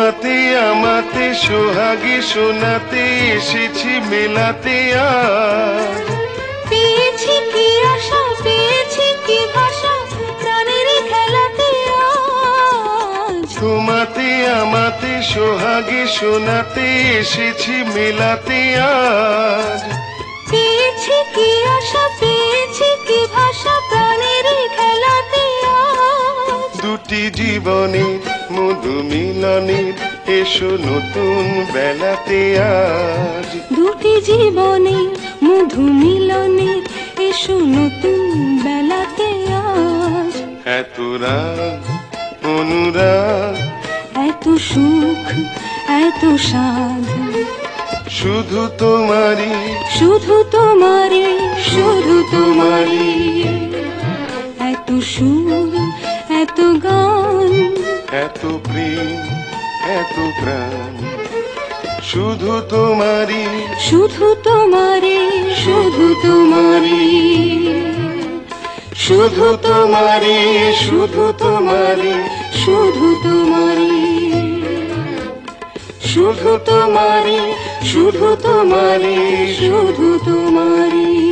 তোমাতে আমাতে সোহাগে শোনাতে এসেছি মেলাতে আজ। পেয়েছি কি আশা, পেয়েছি কি ভাষা, প্রাণের খেলাতে আজ। তোমাতে আমাতে সোহাগে শোনাতে এসেছি মেলাতে আজ। পেয়েছি কি আশা, পেয়েছি কি ভাষা, প্রাণের খেলাতে আজ। দুটি জীবনের মধু মিলনের এসো নতুন বেলাতে আজ। দুটি জীবনের মধু মিলনের এসো নতুন বেলাতে আজ। এত রাগ অনুরাগ, এত সুখ এত সাধ, শুধু তোমারই শুধু তোমারই, শুধু তোমারই। এত সুর এত গান, এত প্রেম এত প্রাণ, শুধু তোমারই শুধু তোমারই, শুধু তোমারই। শুধু তোমারই শুধু তোমারই শুধু তোমারই, শুধু তোমারই শুধু তোমারই শুধু তোমারই।